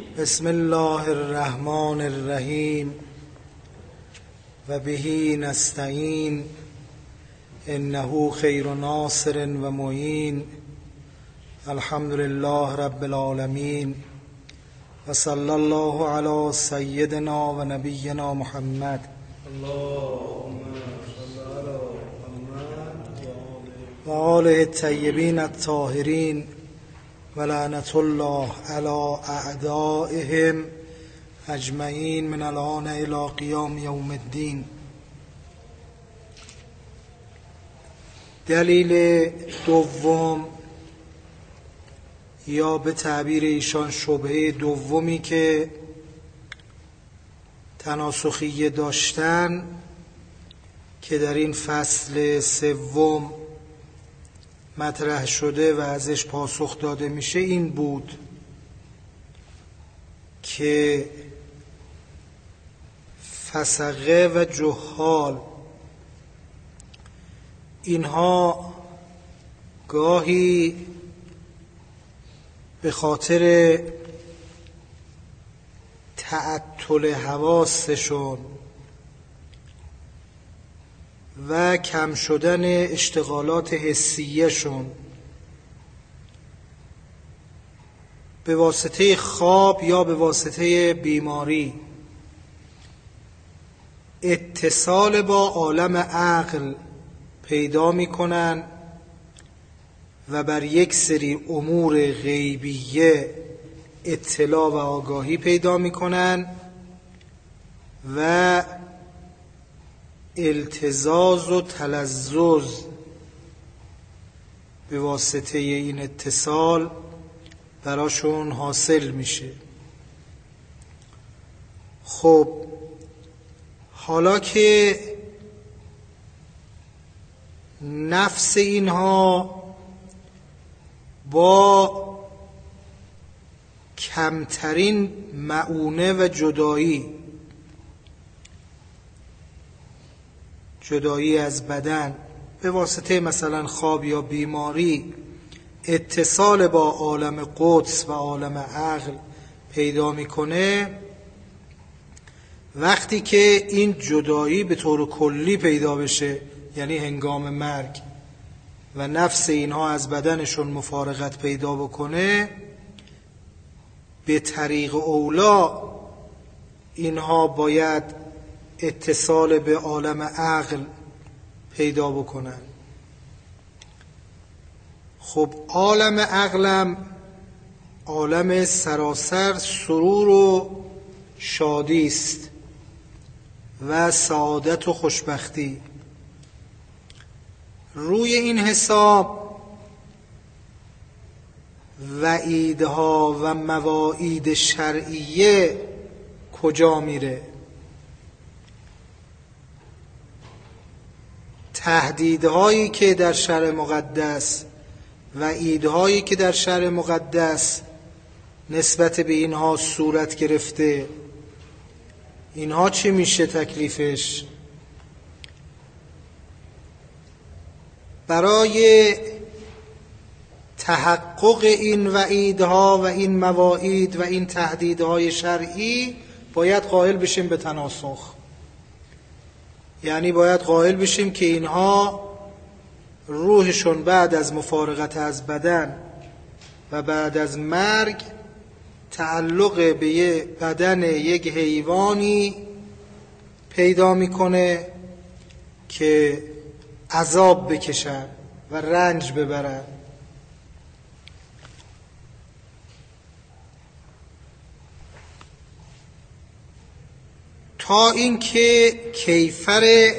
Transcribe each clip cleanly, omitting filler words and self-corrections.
بسم الله الرحمن الرحیم و به نستعین انه خیر ناصر و معین. الحمد لله رب العالمین و صلی الله علی سیدنا و نبینا محمد. اللهم صل علی محمد و آله الطیبین الطاهرین و لعنت الله علی اعدائهم اجمعین من الآن الی قیام یوم الدین. دلیل دوم یا به تعبیر ایشان شبهه دومی که تناسخیه داشتن که در این فصل سوم مطرح شده و ازش پاسخ داده میشه این بود که فسقه و جهال اینها گاهی به خاطر تعطل حواسشون و کم شدن اشتغالات حسیه‌شون به واسطه خواب یا به واسطه بیماری اتصال با عالم عقل پیدا می‌کنن و بر یک سری امور غیبیه اطلاع و آگاهی پیدا می‌کنن و التزاز و تلذذ به واسطه این اتصال براشون حاصل میشه. خب حالا که نفس اینها با کمترین معونه و جدایی از بدن به واسطه مثلا خواب یا بیماری اتصال با عالم قدس و عالم عقل پیدا میکنه، وقتی که این جدایی به طور کلی پیدا بشه یعنی هنگام مرگ و نفس اینها از بدنشون مفارقت پیدا بکنه، به طریق اولا اینها باید اتصال به عالم عقل پیدا بکنن. خب عالم عقلم عالم سراسر سرور و شادی است و سعادت و خوشبختی. روی این حساب وعیدها و مواعید شرعیه کجا میره؟ تهدیدهایی که در شرع مقدس، وعیدهایی که در شرع مقدس نسبت به اینها صورت گرفته، اینها چی میشه تکلیفش؟ برای تحقق این وعیدها و این مواعید و این تهدیدهای شرعی باید قائل بشیم به تناسخ، یعنی باید قائل بشیم که اینها روحشون بعد از مفارقت از بدن و بعد از مرگ تعلق به بدن یک حیوانی پیدا میکنه که عذاب بکشن و رنج ببرن. تا اینکه کیفر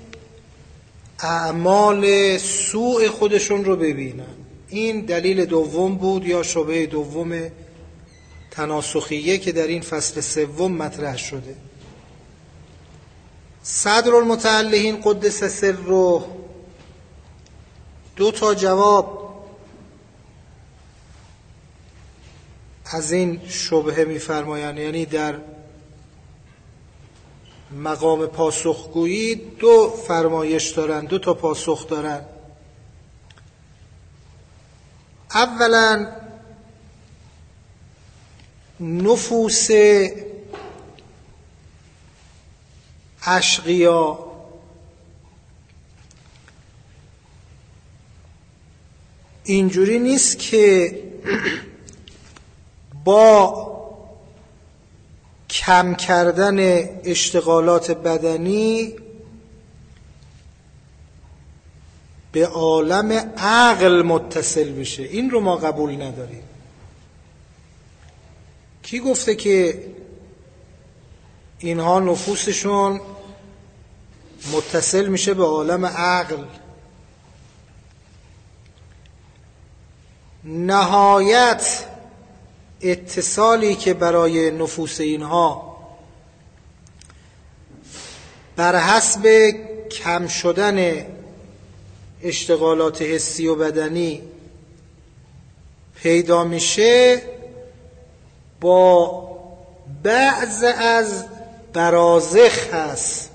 اعمال سوء خودشون رو ببینن. این دلیل دوم بود یا شبهه دوم تناسخیه که در این فصل سوم مطرح شده. صدر المتعلقین قدس سره دو تا جواب از این شبهه می‌فرمایند، یعنی در مقام پاسخگویی دو فرمایش دارن، دو تا پاسخ دارن. اولا نفوس اشقیا اینجوری نیست که با کم کردن اشتغالات بدنی به عالم عقل متصل بشه. این رو ما قبول نداریم. کی گفته که اینها نفوسشون متصل میشه به عالم عقل؟ نهایت اتصالی که برای نفوس اینها بر حسب کم شدن اشتغالات حسی و بدنی پیدا میشه با بعض از برازخ هست،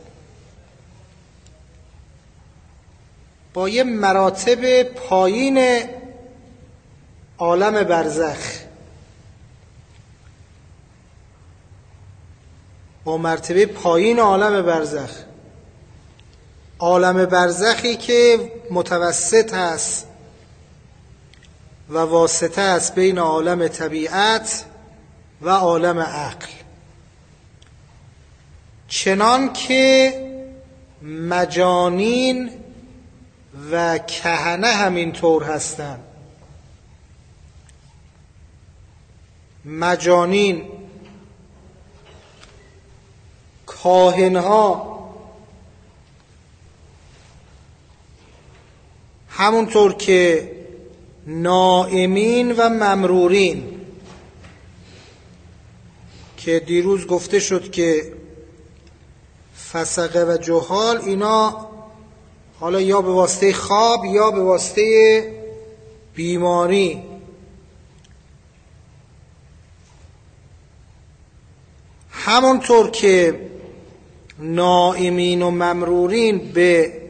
با یه مراتب پایین عالم برزخ، با مرتبه پایین عالم برزخ، عالم برزخی که متوسط هست و واسطه است بین عالم طبیعت و عالم عقل. چنان که مجانین و کهنه همین طور هستند. مجانین، کاهنها، همونطور که نائمین و ممرورین که دیروز گفته شد که فسقه و جهال اینا حالا یا به واسطه خواب یا به واسطه بیماری همونطور که نائمین و ممرورین به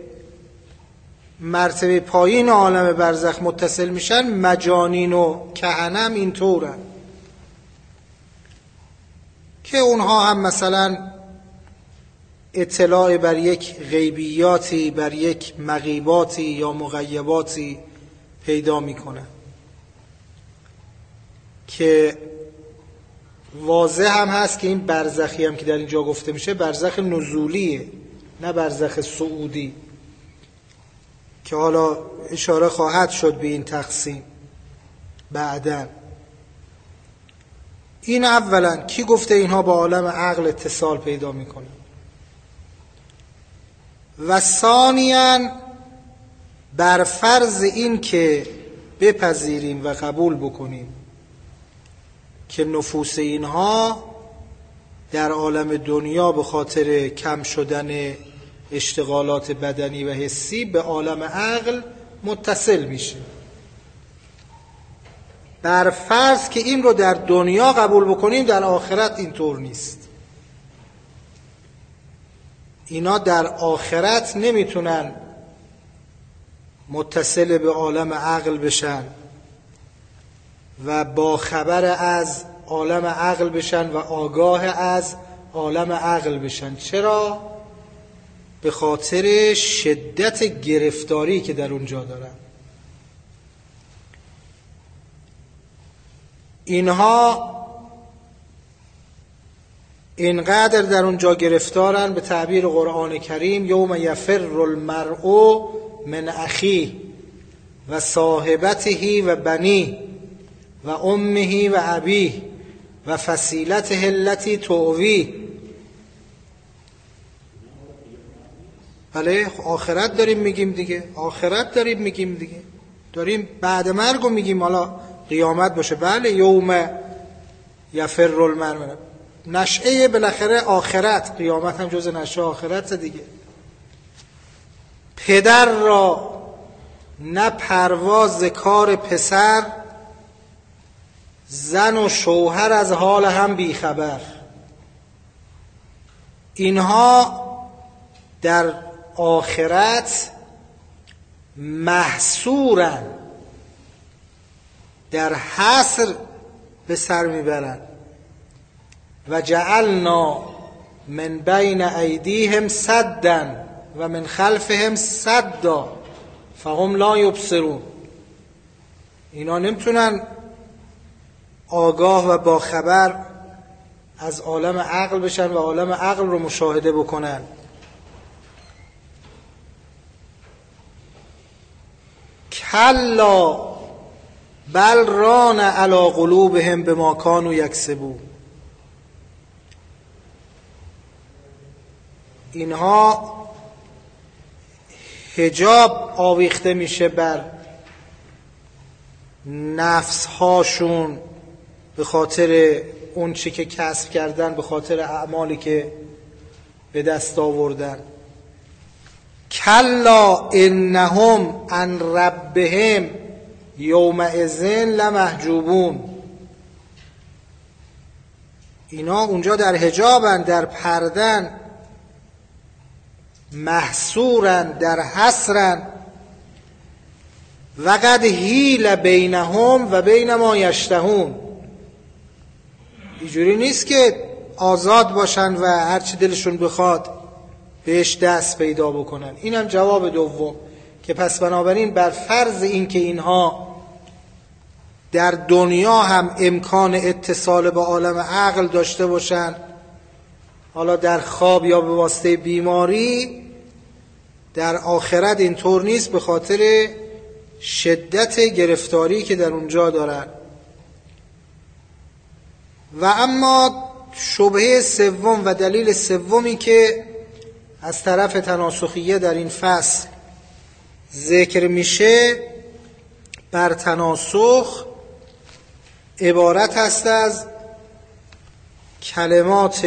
مرتبه پایین عالم برزخ متصل میشن، مجانین و کهنه هم اینطورن که اونها هم مثلا اطلاع بر یک غیبیاتی، بر یک مغیباتی یا مغیباتی پیدا میکنن که واضح هم هست که این برزخی هم که در اینجا گفته میشه برزخ نزولیه، نه برزخ صعودی، که حالا اشاره خواهد شد به این تقسیم بعداً. این اولا کی گفته اینها با عالم عقل اتصال پیدا میکنه؟ و ثانیاً بر فرض این که بپذیریم و قبول بکنیم که نفوس اینها در عالم دنیا به خاطر کم شدن اشتغالات بدنی و حسی به عالم عقل متصل میشه، بر فرض که این رو در دنیا قبول بکنیم، در آخرت اینطور نیست. اینا در آخرت نمیتونن متصل به عالم عقل بشن و با خبر از عالم عقل بشن و آگاه از عالم عقل بشن. چرا؟ به خاطر شدت گرفتاری که در اونجا دارن. اینها اینقدر در اونجا گرفتارن، به تعبیر قرآن کریم یوم یفر المرء من اخیه و صاحبته و بنیه و امه و ابیه و فصیلته التي تؤویه. بله، آخرت داریم میگیم دیگه، آخرت داریم میگیم دیگه، داریم بعد مرگو میگیم، حالا قیامت باشه. بله، یوم یفر المرء، نشأه بالاخره آخرت، قیامت هم جز نشأه آخرت دیگه. پدر را نه پرواز کار پسر، زن و شوهر از حال هم بیخبر. اینها در آخرت محصورن، در حصر به سر میبرن، و جعلنا من بین ایدیهم سدا و من خلفهم سدا فهم لا یبصرون. اینا نمیتونن آگاه و باخبر از عالم عقل بشن و عالم عقل رو مشاهده بکنن. کلا بل ران علی قلوبهم بما کانوا یکسبون. اینها حجاب آویخته میشه بر نفس هاشون به خاطر اون چی که کسب کردن، به خاطر اعمالی که به دست آوردن. کلا انهم عن ربهم یومئذ لمحجوبون. اینا اونجا در حجابن، در پردن، محصورن، در حصرن. و قد حیل بینهم و بین ما یشتهون. اینجوری نیست که آزاد باشن و هرچی دلشون بخواد بهش دست پیدا بکنن. اینم جواب دوم که پس بنابراین بر فرض این که اینها در دنیا هم امکان اتصال به عالم عقل داشته باشن، حالا در خواب یا به واسطه بیماری، در آخرت اینطور نیست به خاطر شدت گرفتاری که در اونجا دارن. و اما شبهه سوم و دلیل سومی که از طرف تناسخیه در این فصل ذکر میشه بر تناسخ عبارت است از کلمات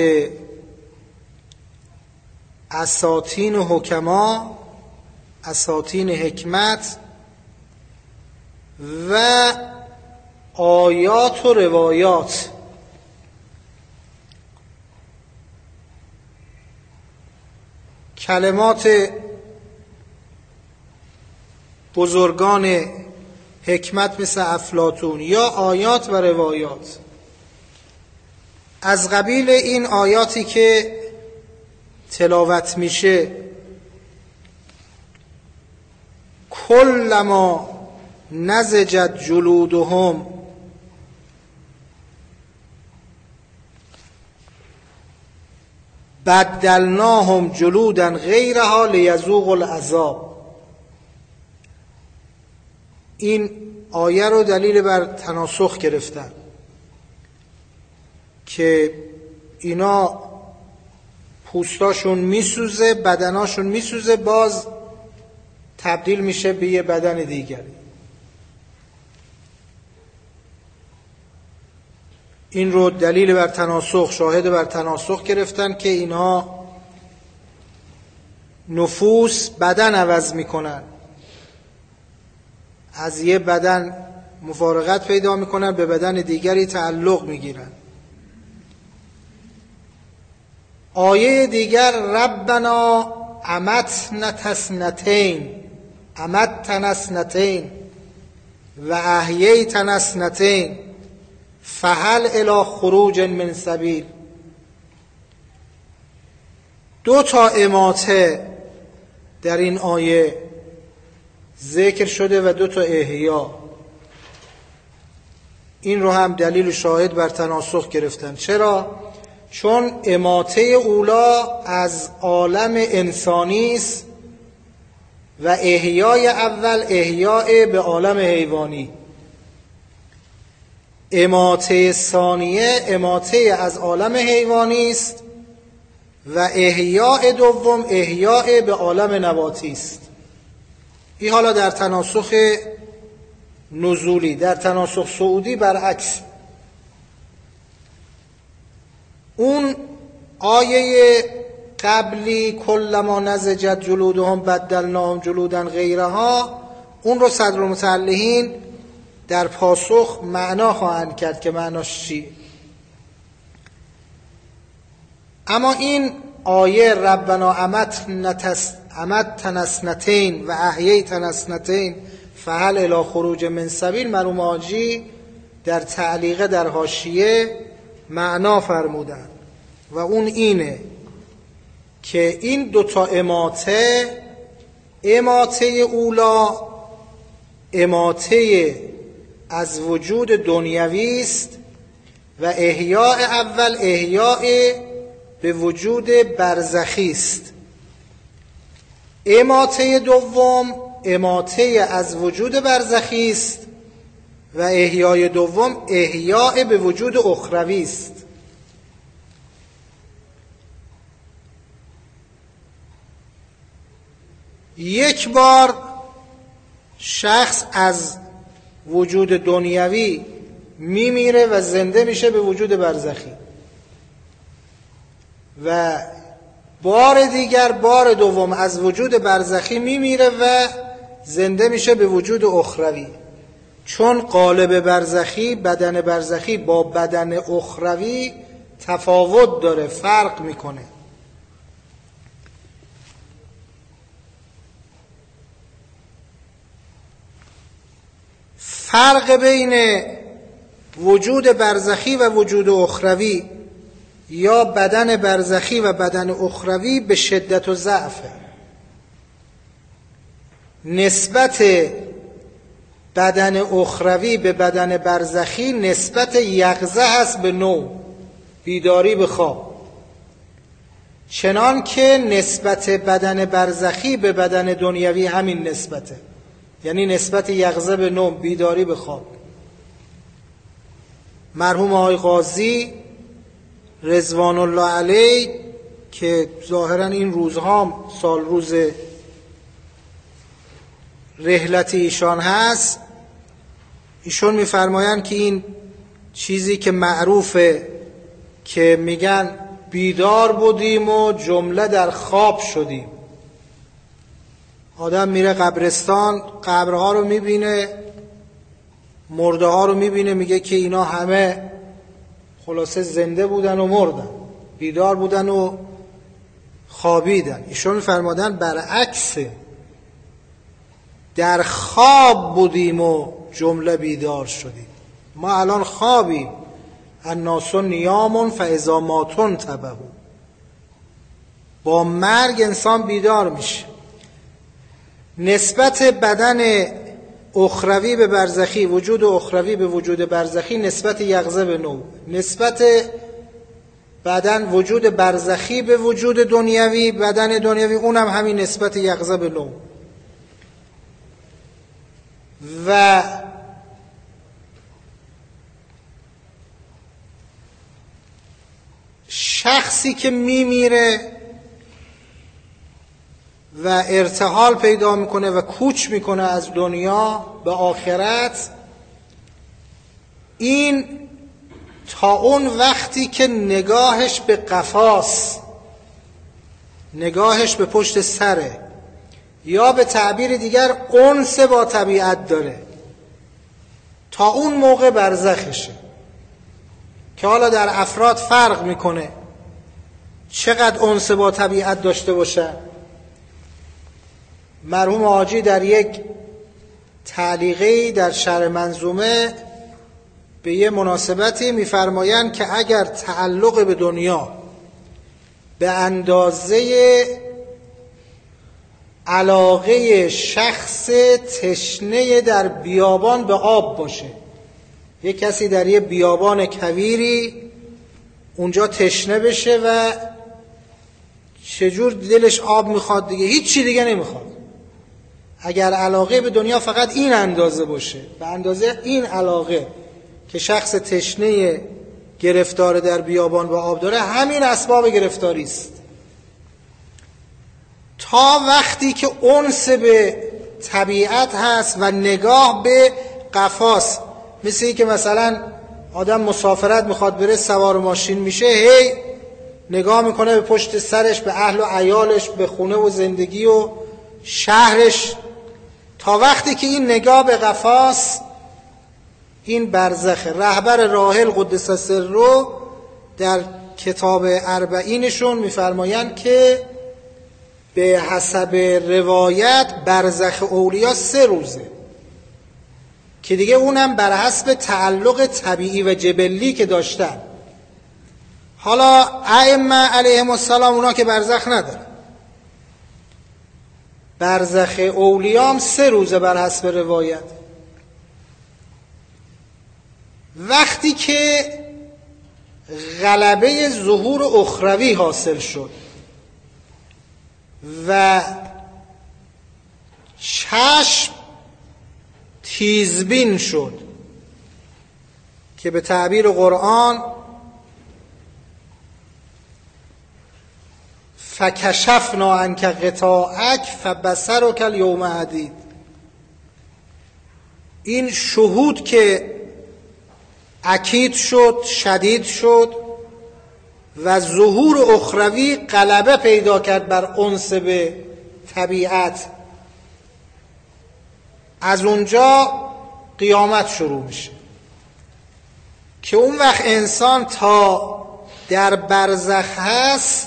اساطین حکما، اساطین حکمت و آیات و روایات. کلمات بزرگان حکمت مثل افلاطون یا آیات و روایات. از قبیل این آیاتی که تلاوت میشه کلما نضجت جلودهم بدلناهم جلودا غیرها لیذوقوا العذاب. این آیه رو دلیل بر تناسخ گرفتن که اینا پوستاشون میسوزه، بدناشون میسوزه، باز تبدیل میشه به یه بدن دیگری. این رو دلیل بر تناسخ، شاهد بر تناسخ گرفتن که اینها نفوس بدن عوض میکنن، از یه بدن مفارقت پیدا میکنن، به بدن دیگری تعلق میگیرن. آیه دیگر ربنا امتنا اثنتین و احییتنا اثنتین فهل الی خروج من سبیل. دو تا اماته در این آیه ذکر شده و دو تا احیا. این رو هم دلیل و شاهد بر تناسخ گرفتن. چرا؟ چون اماته اولا از عالم انسانی است و احیای اول احیای به عالم حیوانی. اماته ثانیه اماته از عالم حیوانی است و احیاء دوم احیاء به عالم نباتی است. این حالا در تناسخ نزولی. در تناسخ صعودی برعکس. اون آیه قبلی کلما نضجت جلودهم بدلناهم جلودا غیرها، اون رو صدرالمصلحین در پاسخ معنا خواهند کرد که معناش چی. اما این آیه ربنا امتنا اثنتین و احییتنا اثنتین فهل الی خروج من سبیل، مرحوم حاجی در تعلیقه در حاشیه معنا فرمودن و اون اینه که این دوتا اماته اولا اماته از وجود دنیوی است و احیاء اول احیاء به وجود برزخی است. اماته دوم اماته از وجود برزخی است و احیاء دوم احیاء به وجود اخروی است. یک بار شخص از وجود دنیوی میمیره و زنده میشه به وجود برزخی و بار دیگر بار دوم از وجود برزخی میمیره و زنده میشه به وجود اخروی. چون قالب برزخی، بدن برزخی با بدن اخروی تفاوت داره، فرق میکنه. فرق بین وجود برزخی و وجود اخروی یا بدن برزخی و بدن اخروی به شدت و ضعفه. نسبت بدن اخروی به بدن برزخی نسبت یقظه هست به نوم، بیداری به خواب، چنان که نسبت بدن برزخی به بدن دنیوی همین نسبته، یعنی نسبت یقظه به نوم، بیداری به خواب. مرحوم آقای قاضی رضوان الله علیه که ظاهرا این روزها سال روز رحلت ایشان هست، ایشون میفرمایند که این چیزی که معروفه که میگن بیدار بودیم و جمله در خواب شدیم. آدم میره قبرستان، قبرها رو میبینه، مرده ها رو میبینه، میگه که اینا همه خلاصه زنده بودن و مردن، بیدار بودن و خوابیدن. ایشون میفرمادن برعکسه، در خواب بودیم و جمله بیدار شدیم. ما الان خوابیم، الناس نیام فاذا ماتوا تبهوا. با مرگ انسان بیدار میشه. نسبت بدن اخروی به برزخی، وجود اخروی به وجود برزخی نسبت یقظه به نوم، نسبت بدن وجود برزخی به وجود دنیوی، بدن دنیوی اونم همین نسبت یقظه به نوم. و شخصی که میمیره و ارتحال پیدا میکنه و کوچ میکنه از دنیا به آخرت، این تا اون وقتی که نگاهش به قفاست، نگاهش به پشت سره، یا به تعبیر دیگر انس با طبیعت داره، تا اون موقع برزخشه. که حالا در افراد فرق میکنه چقدر انس با طبیعت داشته باشه. مرحوم حاجی در یک تعلیقی در شرح منظومه به یه مناسبتی میفرمایند که اگر تعلق به دنیا به اندازه علاقه شخص تشنه در بیابان به آب باشه، یک کسی در یه بیابان کویری اونجا تشنه بشه و چجور دلش آب میخواد دیگه، هیچ چی دیگه نمیخواد. اگر علاقه به دنیا فقط این اندازه باشه، به اندازه این علاقه که شخص تشنه گرفتار در بیابان به آب داره، همین اسباب گرفتاری است. تا وقتی که انس به طبیعت هست و نگاه به قفاست، مثل این که مثلا آدم مسافرت میخواد بره، سوار ماشین میشه، هی نگاه میکنه به پشت سرش، به اهل و عیالش، به خونه و زندگی و شهرش. تا وقتی که این نگاه به قفاست، این برزخه. رهبر راحل قدس سره در کتاب اربعینشون میفرمایند که به حسب روایت برزخ اولیا 3 روزه که دیگه اونم بر حسب تعلق طبیعی و جبلی که داشتن. حالا ائمه علیهم السلام اونا که برزخ ندارن، برزخ اولیام 3 روزه بر حسب روایت. وقتی که غلبه ظهور اخروی حاصل شد و چشم تیزبین شد که به تعبیر قرآن فکشفنا عنک غطاءک فبصرک الیوم حدید، این شهود که اکید شد، شدید شد و ظهور اخروی غلبه پیدا کرد بر انس به طبیعت، از اونجا قیامت شروع میشه که اون وقت انسان تا در برزخ هست،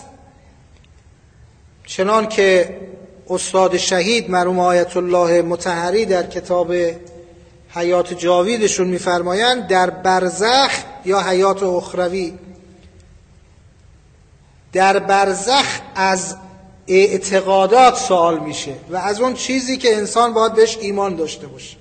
چنان که استاد شهید مرحوم آیت الله مطهری در کتاب حیات جاویدشون میفرمایند، در برزخ یا حیات اخروی، در برزخ از اعتقادات سوال میشه و از اون چیزی که انسان باید بهش ایمان داشته باشه.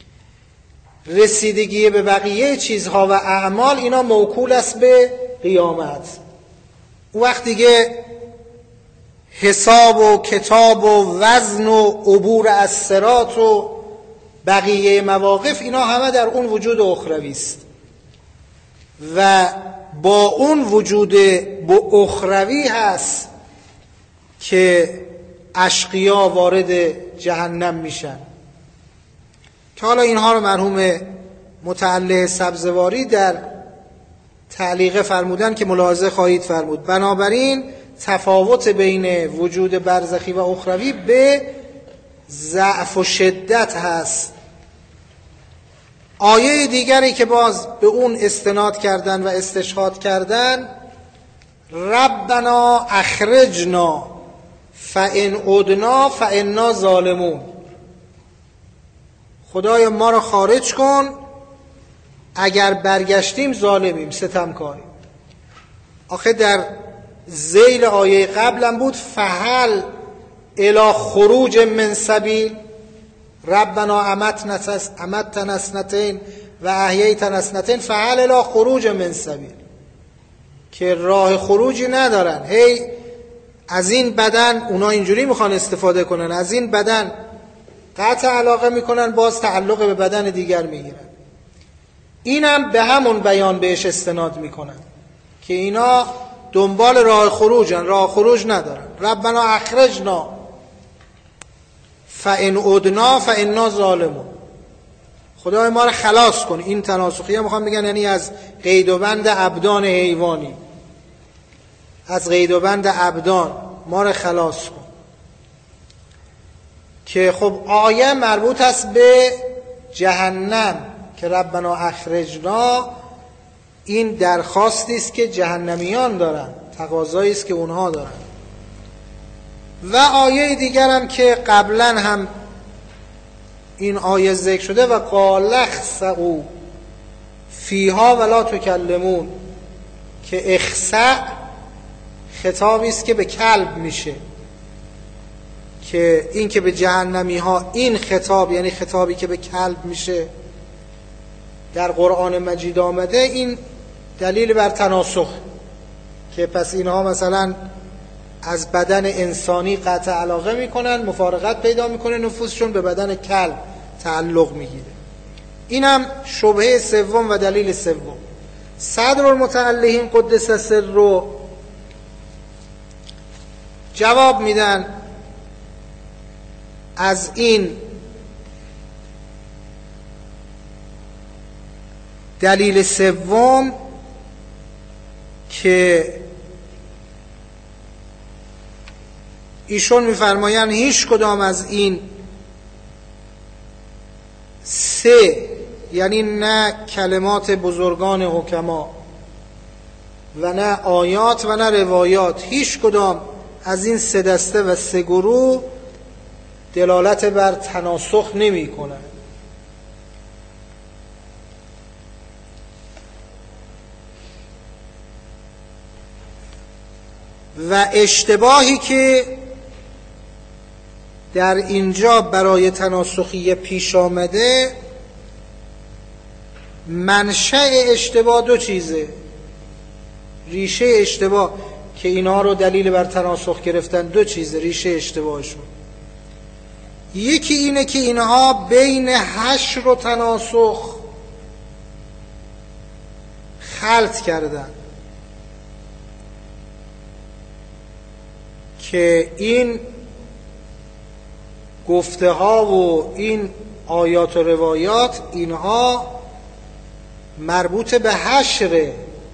رسیدگی به بقیه چیزها و اعمال اینا موکول است به قیامت. اون وقت دیگه حساب و کتاب و وزن و عبور از صراط و بقیه مواقف اینا همه در اون وجود اخروی است و با اون وجود اخروی هست که اشقیا وارد جهنم میشن، که حالا اینها رو مرحوم متعلق سبزواری در تعلیق فرمودن که ملاحظه خواهید فرمود. بنابراین تفاوت بین وجود برزخی و اخروی به ضعف و شدت هست. آیه دیگری که باز به اون استناد کردن و استشهاد کردن، ربنا اخرجنا فان عدنا فانا ظالمون، خدایا ما رو خارج کن، اگر برگشتیم ظالمیم، ستمکاریم. آخه در ذیل آیه قبلم بود فهل الی خروج من سبیل، ربنا امتنا اثنتین و احییتنا اثنتین فهل الی خروج من سبیل، که راه خروجی ندارن. هی از این بدن اونا اینجوری میخوان استفاده کنن، از این بدن قطع علاقه میکنن، باز تعلق به بدن دیگر میگیرن. اینم به همون بیان بهش استناد میکنن که اینا دنبال راه خروجن، راه خروج ندارن. ربنا اخرجنا فان عدنا فانا ظالمون، خدای ما رو خلاص کن. این تناسخیه میخوام بگن یعنی از قید و بند ابدان حیوانی، از قید و بند ابدان ما رو خلاص کن. که خب آیه مربوط است به جهنم که ربنا اخرجنا، این درخواستی است که جهنمیان دارن، تقاضایی است که اونها دارن. و آیه دیگر هم که قبلا هم این آیه ذکر شده، و قال اخسئوا فیها ولا تکلمون، که اخسأ خطابی است که به کلب میشه، که این که به جهنمی ها این خطاب، یعنی خطابی که به کلب میشه در قرآن مجید آمده، این دلیل بر تناسخ، که پس اینها مثلا از بدن انسانی قطع علاقه میکنن، مفارقت پیدا میکنه، نفوسشون به بدن کلب تعلق میگیره. اینم شبهه سوم و دلیل سوم. صدر المتعلقین قدس سر رو جواب میدن از این دلیل سوم که ایشون میفرمایند هیچ کدام از این سه، یعنی نه کلمات بزرگان حکما و نه آیات و نه روایات، هیچ کدام از این سه دسته و سه گروه دلالت بر تناسخ نمی کنند. و اشتباهی که در اینجا برای تناسخی پیش آمده، منشأ اشتباه دو چیزه. ریشه اشتباه که اینها رو دلیل بر تناسخ گرفتن دو چیزه. ریشه اشتباهشون یکی اینه که اینها بین حشر و تناسخ خلط کردن که این گفته ها و این آیات و روایات اینها مربوط به حشره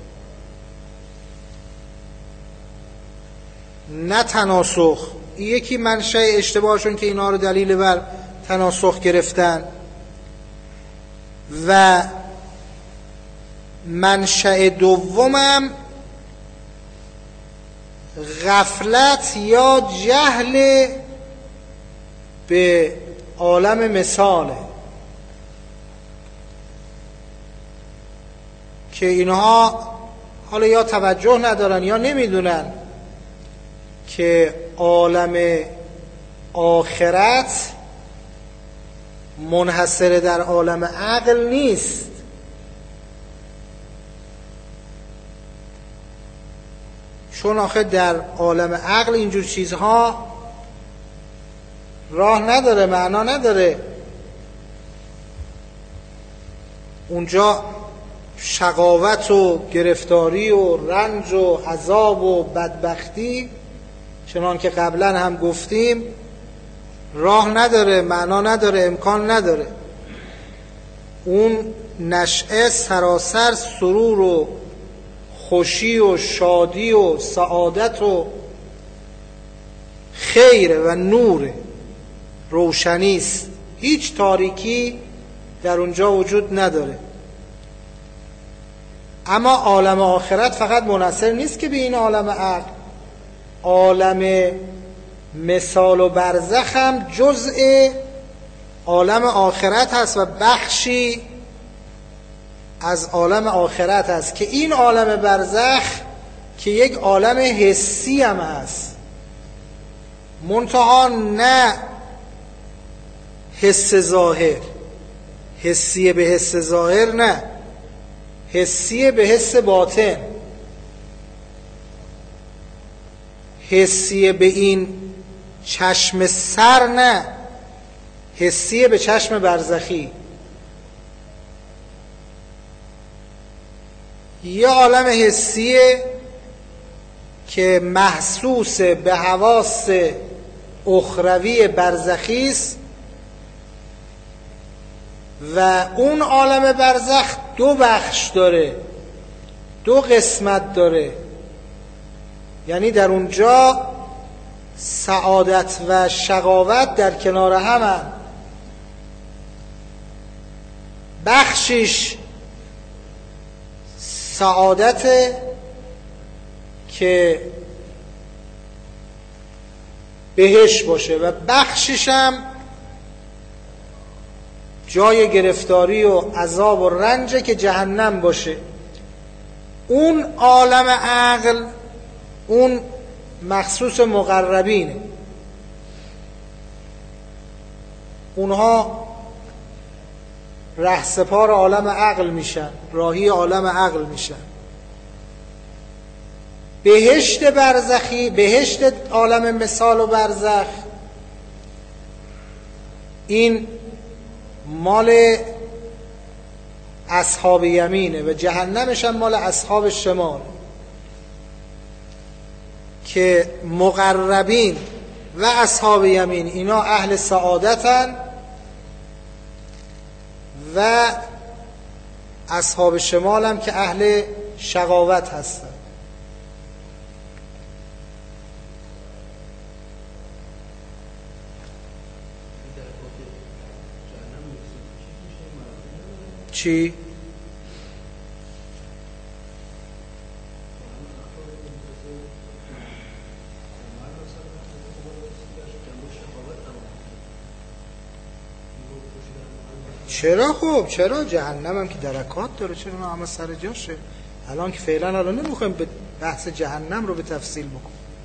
نه تناسخ. یکی منشأ اشتباهشون که اینها رو دلیل بر تناسخ گرفتن، و منشأ دومم غفلت یا جهل به عالم مثاله که اینها حالا یا توجه ندارن یا نمیدونن که عالم آخرت منحصر در عالم عقل نیست. چون آخه در عالم عقل اینجور چیزها راه نداره، معنا نداره. اونجا شقاوت و گرفتاری و رنج و عذاب و بدبختی چنان که قبلا هم گفتیم راه نداره، معنا نداره، امکان نداره. اون نشأه سراسر سرور و خوشی و شادی و سعادت و خیر و نور روشنی است. هیچ تاریکی در اونجا وجود نداره. اما عالم آخرت فقط منحصر نیست که به این عالم عقل. عالم مثال و برزخ هم جزء عالم آخرت هست و بخشی از عالم آخرت هست که این عالم برزخ که یک عالم حسی هم هست، منتها نه حس ظاهر، حسیه به حس ظاهر نه، حسیه به حس باطن، حسیه به این چشم سر نه، حسیه به چشم برزخی. یه عالم حسیه که محسوس به حواس اخروی برزخی است و اون عالم برزخ دو بخش داره، دو قسمت داره. یعنی در اونجا سعادت و شقاوت در کنار همن. بخشش سعادت که بهش باشه و بخشش هم جای گرفتاری و عذاب و رنج که جهنم باشه. اون عالم عقل اون مخصوص مقربینه، اونها رهسپار عالم عقل میشن، راهی عالم عقل میشن. بهشت برزخی، بهشت عالم مثال و برزخ، این مال اصحاب یمینه و جهنمش هم مال اصحاب شمال، که مقربین و اصحاب یمین اینا اهل سعادتن و اصحاب شمال هم که اهل شقاوت هستن. چی؟ چرا؟ خب چرا؟ جهنم هم که درکات داره، چرا نه همه سر جاشه. الان که فعلا الان نمیخوایم به بحث جهنم رو به تفصیل بکنیم.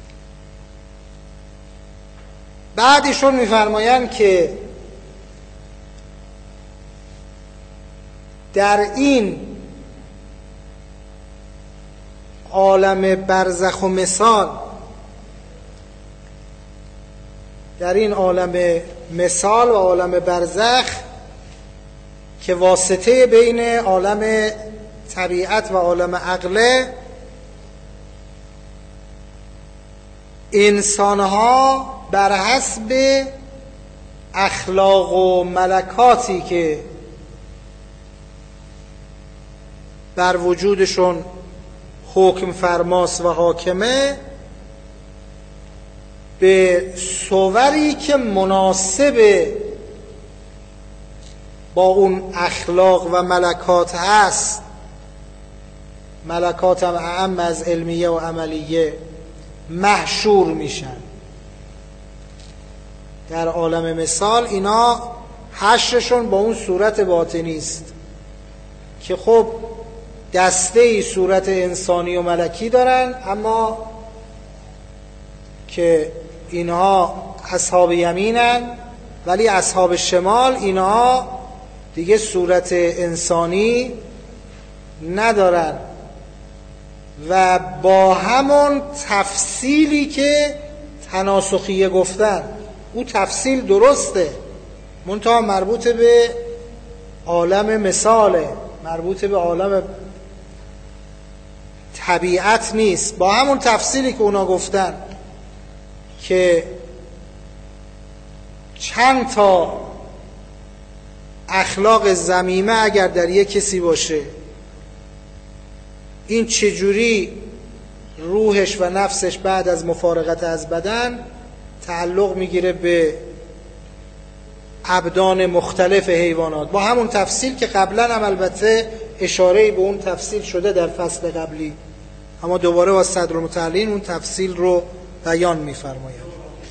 بعد ایشون میفرمایند که در این عالم برزخ و مثال، در این عالم مثال و عالم برزخ که واسطه بین عالم طبیعت و عالم عقله، انسانها بر حسب اخلاق و ملکاتی که بر وجودشون حکم فرماس و حاکمه، به صوری که مناسب با اون اخلاق و ملکات هست، ملکات هم اعم از علمیه و عملیه، محشور میشن. در عالم مثال اینا حشرشون با اون صورت باطنی است که خب دسته صورت انسانی و ملکی دارن، اما که اینها اصحاب یمینن، ولی اصحاب شمال اینها دیگه صورت انسانی ندارن و با همون تفصیلی که تناسخیه گفتن، او تفصیل درسته منتها مربوط به عالم مثاله، مربوط به عالم طبیعت نیست. با همون تفصیلی که اونا گفتن که چند تا اخلاق ذمیمه اگر در یک کسی باشه، این چجوری روحش و نفسش بعد از مفارقت از بدن تعلق میگیره به ابدان مختلف حیوانات، با همون تفصیل که قبلا هم البته اشاره به اون تفصیل شده در فصل قبلی، اما دوباره با صدرالمتعلین اون تفصیل رو بیان می‌فرماید.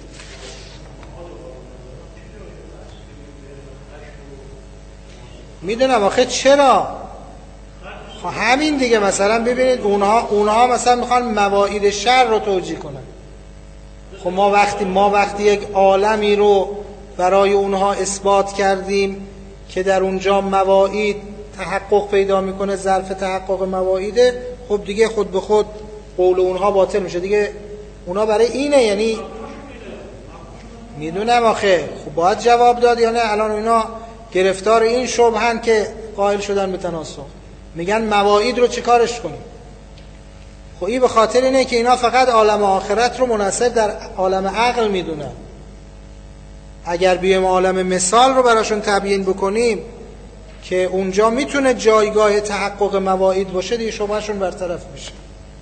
میدونم آخه چرا؟ خب همین دیگه، مثلا ببینید اونها مثلا میخوان مواعید شر رو توجیه کنن. خب ما وقتی یک عالمی رو برای اونها اثبات کردیم که در اونجا مواعید تحقق پیدا میکنه، ظرف تحقق مواعیده، خب دیگه خود به خود قول اونها باطل میشه دیگه. اونها برای اینه، یعنی میدونم آخه خب باید جواب داد یا نه. الان اینا گرفتار این شبهن که قائل شدن به تناسخ، میگن مواعید رو چه کارش کنیم؟ خب این به خاطر اینه که اینا فقط عالم آخرت رو منحصر در عالم عقل میدونن. اگر بیایم عالم مثال رو براشون تبیین بکنیم که اونجا میتونه جایگاه تحقق مواعید باشه، دیگه شبهشون برطرف میشه.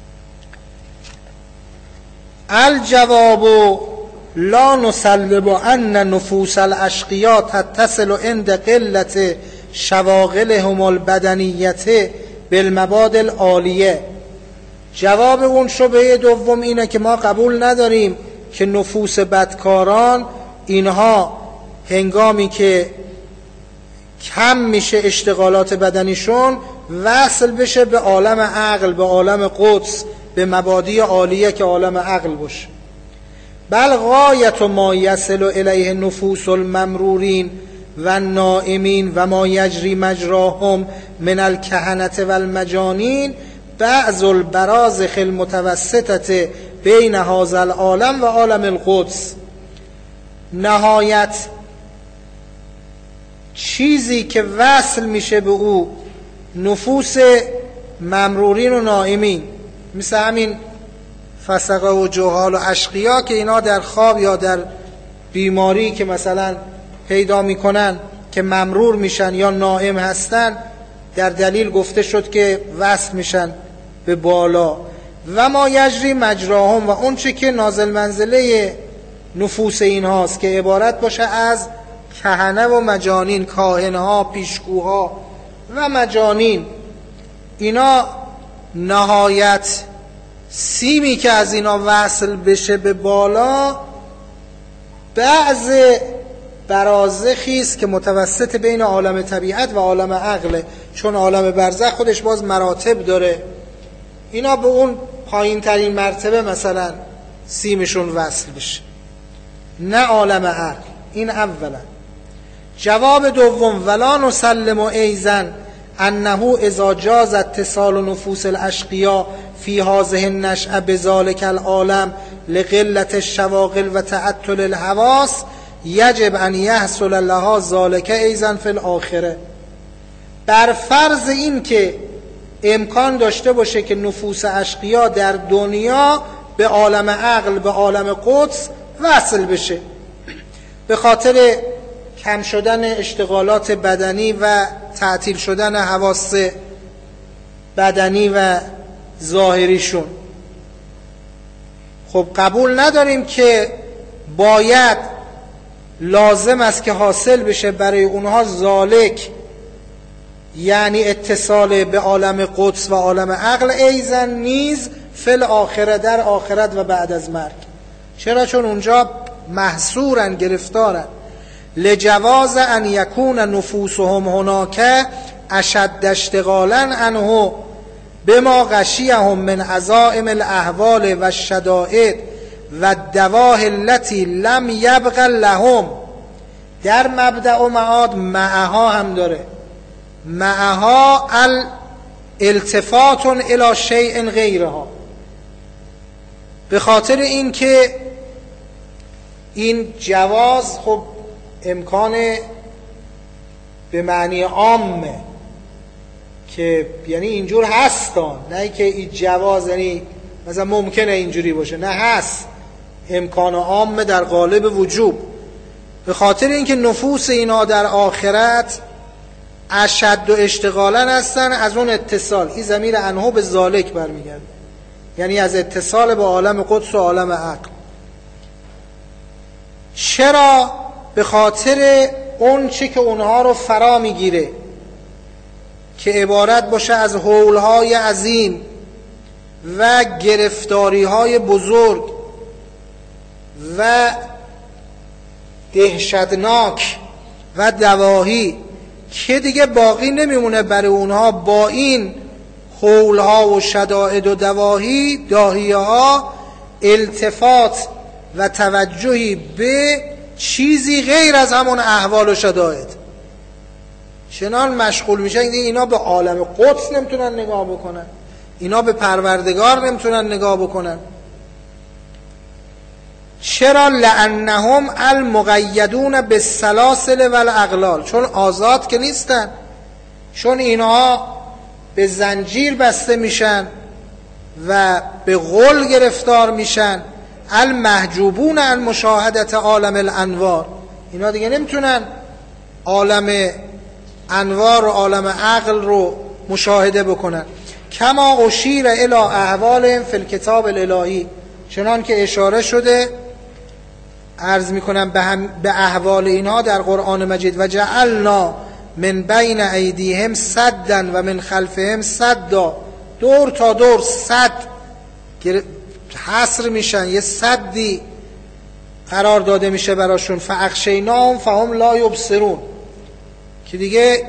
الجواب لا نسلب ان نفوس الاشقیاء تتصل عند قلت شواغلهم البدنیه بالمباد العالیه. جواب اون شبهه دوم اینه که ما قبول نداریم که نفوس بدکاران اینها هنگامی که کم میشه اشتغالات بدنیشون وصل بشه به عالم عقل، به عالم قدس، به مبادی عالیه که عالم عقل باشه. بل غایت ما یصل الیه نفوس الممرورین و نائمین و ما یجری مجراهم من الکهنة و المجانین بعض البرازخ المتوسطه بین هذا العالم و عالم القدس. نهایت چیزی که وصل میشه به او نفوس ممرورین و نائمین، مثل همین فسقه و جهال و اشقیا که اینا در خواب یا در بیماری که مثلا پیدا میکنن که ممرور میشن یا نائم هستن، در دلیل گفته شد که وصل میشن به بالا. و ما یجری مجراهم، و اون چه که نازل منزله نفوس این هاست که عبارت باشه از کهنه و مجانین، کاهنها، پیشگوها و مجانین، اینا نهایت سیمی که از اینا وصل بشه به بالا بعض برازخی است که متوسط بین عالم طبیعت و عالم عقله، چون عالم برزخ خودش باز مراتب داره، اینا به اون پایین ترین مرتبه مثلا سیمشون وصل بشه. نه عالم عقل. این اولا. جواب دوم ولا نسلم ایضا انه اذا جاز اتصال نفوس الاشقیاء فی هذه النشأة بذلك العالم لقلة الشواغل و تعطل الحواس یجب ان یحصل لها ذلك ایضا فی الاخره. بر فرض این که امکان داشته باشه که نفوس اشقیا در دنیا به عالم عقل، به عالم قدس وصل بشه، به خاطر کم شدن اشتغالات بدنی و تعطیل شدن حواس بدنی و ظاهریشون. خب قبول نداریم که باید لازم است که حاصل بشه برای اونها ذالک، یعنی اتصال به عالم قدس و عالم عقل، ایزن نیز فی الاخره، در آخرت و بعد از مرگ. چرا؟ چون اونجا محصورن، گرفتارن. لجواز ان یکون نفوسهم هناک اشد اشتغالا عنه بما غشیهم من عزائم الاحوال و الشدائد و الدواهی التي لم یبق لهم. در مبدأ و معاد معها هم داره، معها الالتفات الى شیء غیرها، به خاطر اینکه این جواز خب امکان به معنی عامه که یعنی اینجور هستان، نه که این جواز یعنی مثلا ممکنه اینجوری باشه، نه، هست، امکان عامه در قالب وجوب. به خاطر اینکه نفوس اینا در آخرت اشد و اشتغالا هستن از اون اتصال. این ضمیر انه به ذالک برمیگرده، یعنی از اتصال با عالم قدس و عالم عقل. چرا؟ به خاطر اون چی که اونها رو فرا میگیره که عبارت باشه از هولهای عظیم و گرفتاریهای بزرگ و دهشتناک و دواهی که دیگه باقی نمیمونه برای اونها با این هولها و شدائد و داهیه ها التفات و توجهی به چیزی غیر از همون احوال و شدائد. چنان مشغول میشن اینا به عالم قدس نمیتونن نگاه بکنن، اینا به پروردگار نمیتونن نگاه بکنن. چرا؟ لانهم المقیدون بالسلاسل والاغلال، چون آزاد که نیستن، چون اینها به زنجیر بسته میشن و به غل گرفتار میشن. المحجوبون عن مشاهدت عالم الانوار، اینا دیگه نمیتونن عالم انوار و عالم عقل رو مشاهده بکنن. کما اشیر الی احوالهم فی الکتاب الالهی، چنان که اشاره شده عرض میکنم به احوال اینها در قرآن مجید. و جعلنا من بین ایدیهم سدا و من خلفهم سدا، دور تا دور صد حصر میشن، یه سدی قرار داده میشه براشون. فاغشیناهم فهم لا یبصرون، که دیگه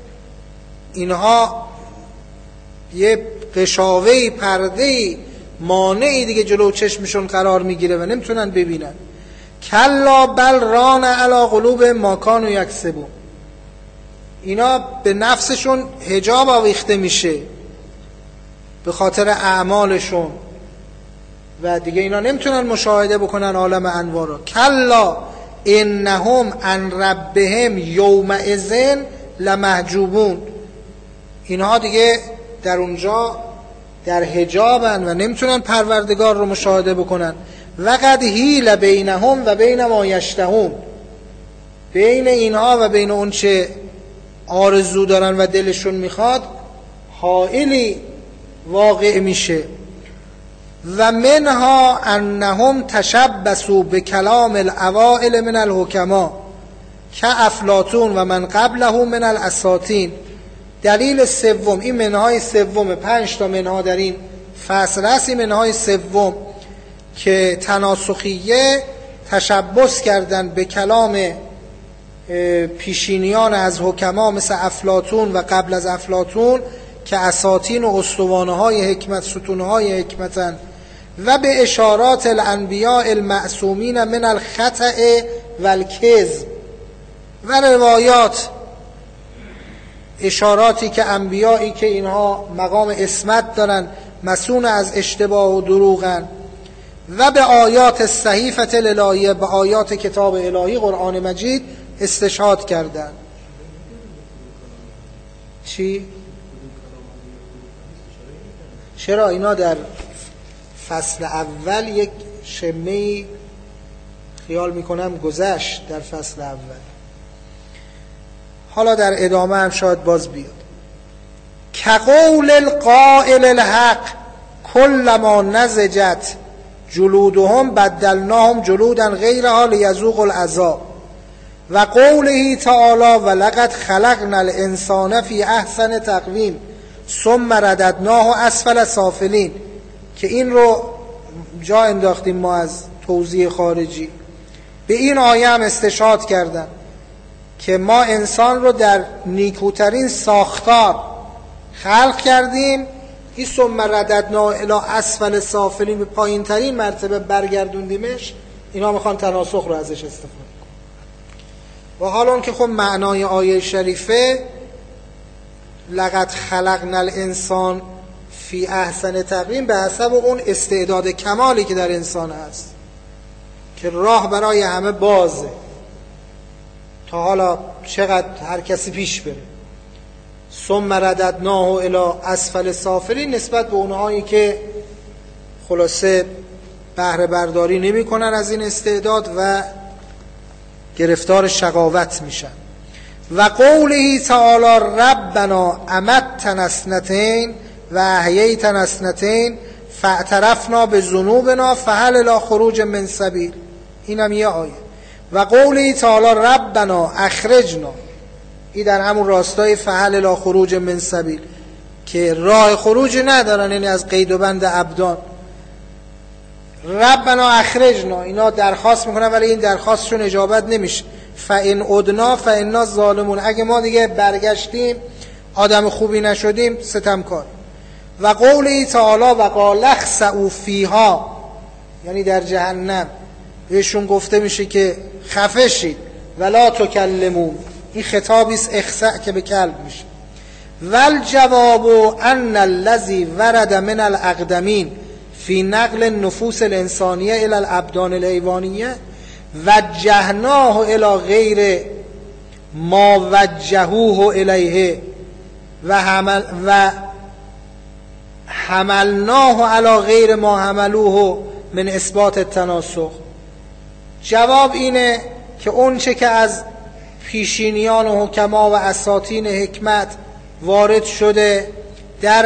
اینها یه قشاوهی، پردهی، مانعی دیگه جلو چشمشون قرار میگیره و نمیتونن ببینن. کلا بل ران علی قلوب ما کانوا یکسبون، اینا به نفسشون حجاب آویخته میشه به خاطر اعمالشون و دیگه اینا نمیتونن مشاهده بکنن عالم انوار رو. کلا انهم عن ربهم یومئذ لمحجوبون، اینها دیگه در اونجا در حجابن و نمیتونن پروردگار رو مشاهده بکنن. و قد حیل بینهم و بین ما یشتهون، بین اینها و بین اون چه آرزو دارن و دلشون میخواد حائلی واقع میشه. و منها انهم تشبثوا بکلام الاوائل من الحکما که افلاطون و من قبله من الاساطین. دلیل سوم، این منهای سوم، 5 تا منها در این فصل هست. این منهای سوم که تناسخیه تشبث کردن به کلام پیشینیان از حکما مثل افلاطون و قبل از افلاطون که اساطین و استوانه های حکمت، ستونه های حکمتن و به اشارات الانبیاء المعصومین من الخطأ و الکذب، و روایات اشاراتی که انبیایی که اینها مقام عصمت دارن مسون از اشتباه و دروغن، و به آیات صحیفه الالهیه، به آیات کتاب الهی قرآن مجید استشهاد کردن. چی؟ چرا اینا در فصل اول یک شمه‌ای خیال میکنم گذشت در فصل اول، حالا در ادامه هم شاید باز بیاد. کقول القائل الحق کلما نضجت جلودهم بدلناهم جلودا غیرها لیذوقوا العذاب، و قوله تعالی ولقد خلقنا الانسان فی احسن تقویم ثم رددناه اسفل سافلین، که این رو جا انداختیم ما از توضیح خارجی. به این آیه هم استشهاد کردن که ما انسان رو در نیکوترین ساختار خلق کردیم، این ثم رددناه الی اسفل سافلین، به پایین ترین مرتبه برگردوندیمش. اینا میخوان تناسخ رو ازش استفاده کنن. و حالا که خب معنای آیه شریفه لقد خلقنا الانسان فی احسن تقویم به حسب اون استعداد کمالی که در انسان هست، که راه برای همه بازه تا حالا چقدر هر کسی پیش بره. ثم رددناه الی اسفل سافلین نسبت به اونهایی که خلاصه بهره برداری نمی کنن از این استعداد و گرفتار شقاوت میشن. و قوله تعالی ربنا امتنا اثنتین و احییتنا اثنتین فاعترفنا بذنوبنا فهل الی خروج من سبیل، اینم یه آیه. و قوله تعالی ربنا اخرجنا، این در همون راستای فهل الی خروج من سبیل، که راه خروج ندارن، یعنی از قید و بند ابدان. ربنا اخرجنا، اینا درخواست میکنن ولی این درخواستشون اجابت نمیشه. فان عدنا فانا ظالمون، اگه ما دیگه برگشتیم آدم خوبی نشدیم ستمکار. و قوله تعالی و قال اخسئوا فیها، یعنی در جهنم بهشون گفته میشه که خفه شید، ولا تکلمون، این خطابی است اخسأ که به کلب میشه. والجواب ان الذی ورد من الاقدمین فی نقل النفوس الانسانیه الی الابدان الحیوانیه وجهناه الی غیر ما وجهوه الیه و حملناه علی غیر ما حملوه من اثبات التناسخ. جواب اینه که اون چه که از پیشینیان و حکما و اساطین حکمت وارد شده در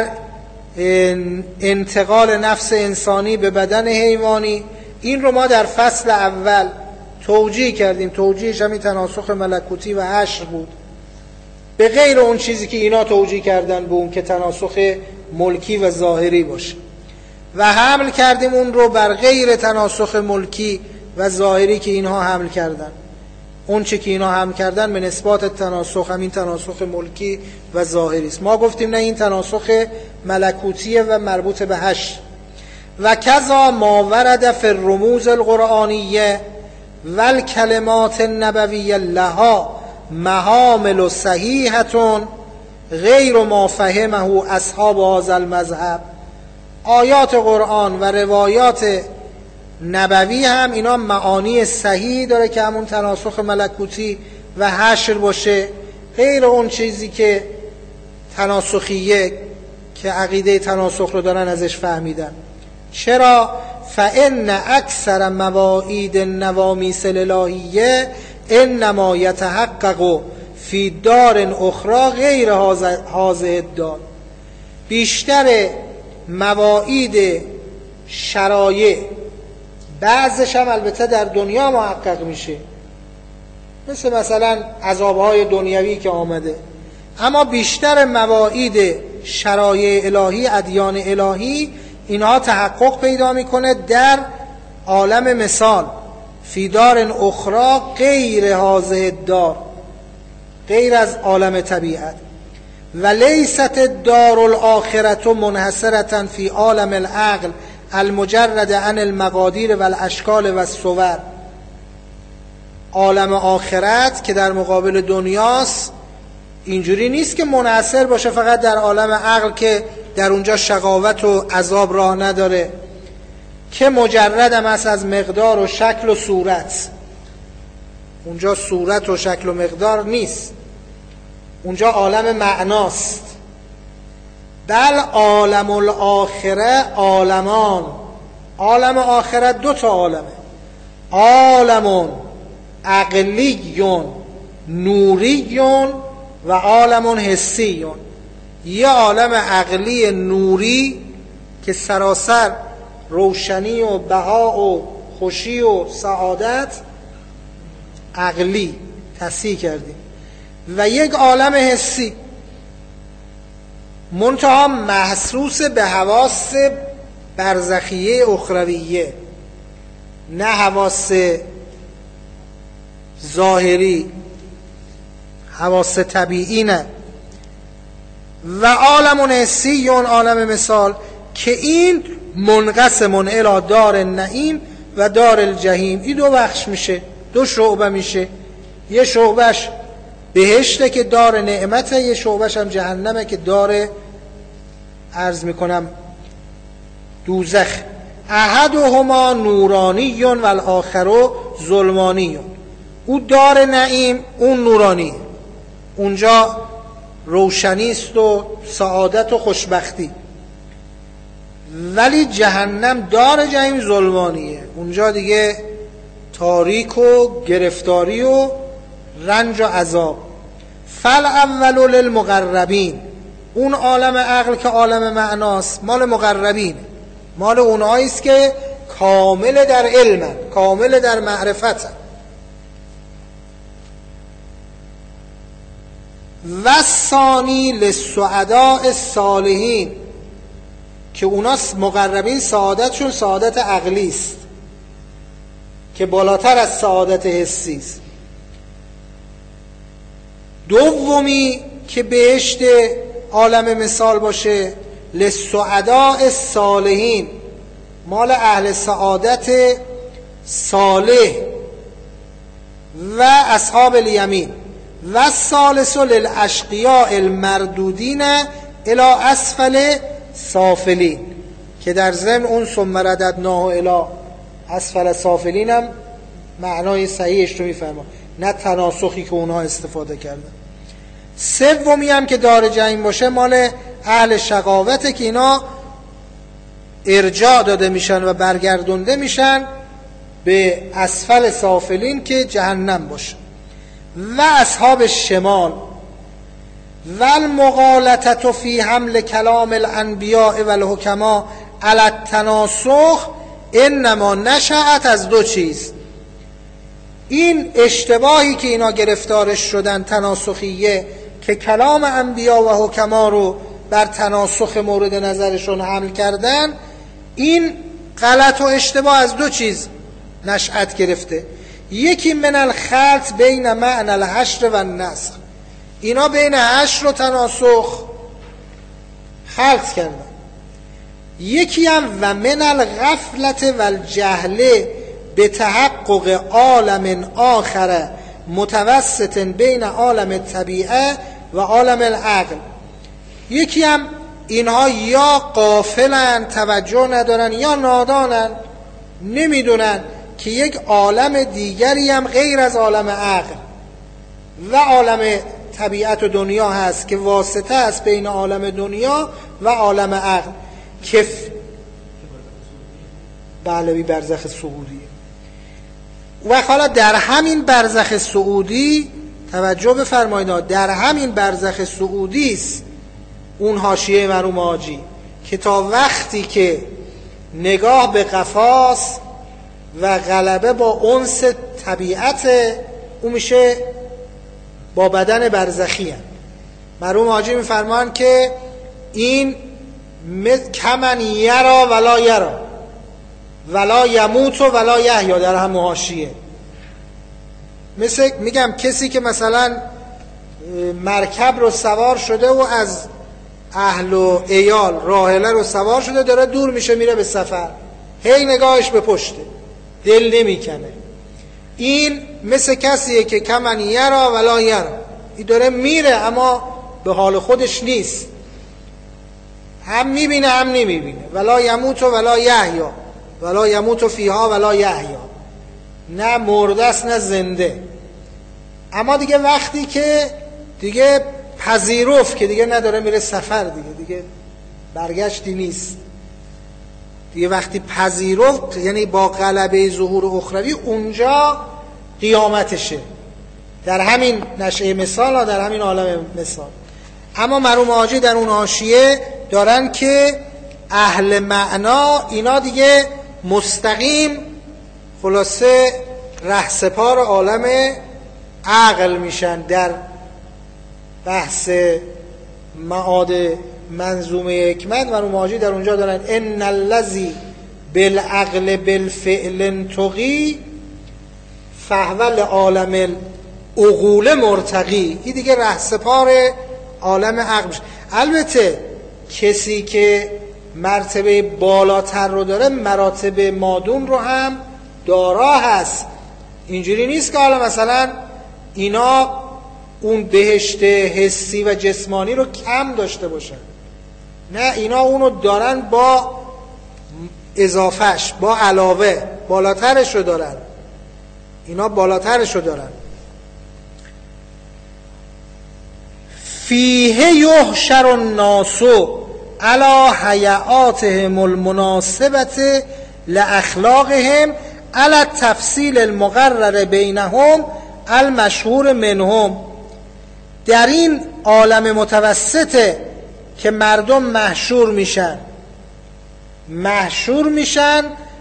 انتقال نفس انسانی به بدن حیوانی، این رو ما در فصل اول توجیه کردیم. توجیهش همین تناسخ ملکوتی و حشر بود، به غیر اون چیزی که اینا توجیه کردن به اون که تناسخ ملکی و ظاهری باشه، و حمل کردیم اون رو بر غیر تناسخ ملکی و ظاهری که اینها حمل کردن. اون چه که اینا حمل کردن به نسبات تناسخ همین تناسخ ملکی و ظاهری است. ما گفتیم نه، این تناسخ ملکوتیه و مربوط به حشر. و کذا ما ورد فی الرموز القرآنیه و الکلمات النبویه لها محامل صحیحة غیر ما فهمه اصحاب هذا المذهب. آیات قرآن و روایات نبوی هم اینا معانی صحیح داره که همون تناسخ ملکوتی و حشر باشه، غیر اون چیزی که تناسخیه که عقیده تناسخ رو دارن ازش فهمیدن. چرا؟ فإن اکثر مواعید النوامیس الالهیه انما یتحقق فی دار اخرى غیر هذه الدار. بیشتر مواعید شرایع بعضش هم البته در دنیا محقق میشه، مثلا عذابهای دنیوی که آمده، اما بیشتر مواعید شرایع الهی، ادیان الهی، اینها تحقق پیدا میکنه در عالم مثال، فی دار اخرى غیر هذه الدار، غیر از عالم طبیعت. و لیست الدار الاخرة منحصرة فی عالم العقل المجرد عن المقادیر و الاشکال و الصور، عالم آخرت که در مقابل دنیاست اینجوری نیست که منحصر باشه فقط در عالم عقل که در اونجا شقاوت و عذاب راه نداره، که مجرد هم است از مقدار و شکل و صورت. اونجا صورت و شکل و مقدار نیست، اونجا عالم معناست. بل عالم الاخره عالمان، عالم آخرت دو تا عالمه، عالم عقلی نوری و عالم حسی. یه عالم عقلی نوری که سراسر روشنی و بها و خوشی و سعادت، عقلی تصحیح کردیم، و یک عالم حسی منتها محسوس به حواس برزخیه اخرویه، نه حواس ظاهری، حواس طبیعی نه. و عالم حسی عالم مثال که این منقسم الی دار النعیم و دار الجحیم. این دو بخش میشه، دو شعبه میشه، یه شعبهش بهشته که دار نعمته، یه شعبهش هم جهنمه که دار عرض میکنم دوزخ. احدهما نورانی و الاخر ظلمانی. او دار نعیم، اون نورانی، اونجا روشنی است و سعادت و خوشبختی، ولی جهنم دار جحیم ظلمانیه، اونجا دیگه تاریک و گرفتاری و رنج و عذاب. فالاول للمقربین، اون عالم عقل که عالم معناست مال مقربین، مال اونهایی است که کامل در علم، کامل در معرفت. و ثانی للسعداء الصالحین، که اونا مقربین سعادتشون سعادت عقلی است که بالاتر از سعادت حسی است. دومی که بهشت عالم مثال باشه للسعداء الصالحین، مال اهل سعادت صالح و اصحاب الیمین. و الثالث للاشقیاء المردودین الی اسفل سافلین، که در ضمن اون ثم رددناه الی اسفل سافلین هم معنای صحیحش رو میفرما، نه تناسخی که اونها استفاده کردن. سومی هم که دار جحیم باشه مال اهل شقاوته که اینا ارجاع داده میشن و برگردونده میشن به اسفل سافلین که جهنم باشه. و اصحاب الشمال و المغالطه فی حمل کلام الانبیاء و الحکماء علی التناسخ انما نشأت از دو چیز. این اشتباهی که اینا گرفتارش شدن تناسخیه، که کلام انبیا و حکما رو بر تناسخ مورد نظرشون حمل کردن، این غلط و اشتباه از دو چیز نشأت گرفته. یکی من الخلط بین معنی الحشر و النسخ، اینا بین حشر و تناسخ خلط کردن. یکی هم و من الغفلت و الجهل به تحقق عالم آخر متوسط بین عالم طبیعه و عالم العقل. یکی هم اینها یا غافلن، توجه ندارن، یا نادانن، نمیدونن که یک عالم دیگری هم غیر از عالم عقل و عالم طبیعت و دنیا هست که واسطه است بین عالم دنیا و عالم عقل. بله، برزخ صعودی. و حالا در همین برزخ صعودی توجه بفرمایید، در همین برزخ صعودی است اون حاشیه مرحوم حاجی که تا وقتی که نگاه به قفاست و غلبه با انس طبیعت، اون میشه با بدن برزخی هم. مرحوم حاجی میفرمان که این کمن یرا ولا یرا ولا یموت ولا یحیا، در هم حاشیه. مثل میگم کسی که مثلا مرکب رو سوار شده و از اهل و عیال راحله رو سوار شده داره دور میشه میره به سفر، هی نگاهش به پشته، دل نمیکنه. این مثل کسیه که کمن یرا ولا یرا، این داره میره اما به حال خودش نیست، هم میبینه هم نمیبینه. ولا یموت ولا یحیا، ولا یموت فیها ولا یحیا، نه مرده است نه زنده. اما دیگه وقتی که دیگه پذیرفت که دیگه نداره میره سفر، دیگه برگشتی نیست، دیگه وقتی پذیرفت یعنی با غلبه ظهور اخروی اونجا قیامتشه، در همین نشأه مثال، در همین عالم مثال. اما مرحوم حاجی در اون حاشیه دارن که اهل معنا اینا دیگه مستقیم خلاصه رهسپار عالم عقل میشن. در بحث معاد منظومه حکمت مرحوم حاجی در اونجا دارن ان الذی بالعقل بالفعل تقی فهو عالم العقول مرتقی. این دیگه رهسپار عالم عقل میشه. البته کسی که مرتبه بالاتر رو داره مراتب مادون رو هم دارا هست. اینجوری نیست که حالا مثلا اینا اون بهشت حسی و جسمانی رو کم داشته باشن، نه، اینا اونو دارن با اضافهش، با علاوه بالاترش رو دارن، اینا بالاترش رو دارن. فیه یحشر الناس علی حیاتهم المناسبة لاخلاقهم علی التفصیل المقرر بینهم المشهور منهم. در این عالم متوسطه که مردم محشور میشن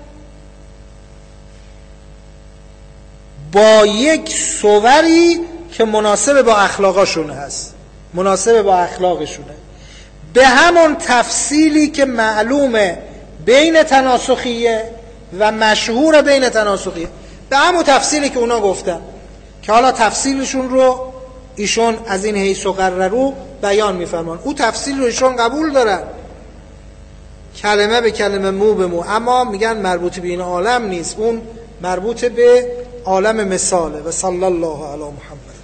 با یک صوری که مناسب با اخلاقشون هست، مناسب با اخلاقشونه، به همون تفصیلی که معلومه بین تناسخیه و مشهور بین تناسخیه، به همون تفصیلی که اونا گفتن که حالا تفصیلشون رو ایشون از این حیث و قررو بیان میفرمان. او تفصیل رو ایشون قبول دارن کلمه به کلمه مو به مو، اما میگن مربوط به این عالم نیست، اون مربوط به عالم مثاله. و صلی الله علی محمد.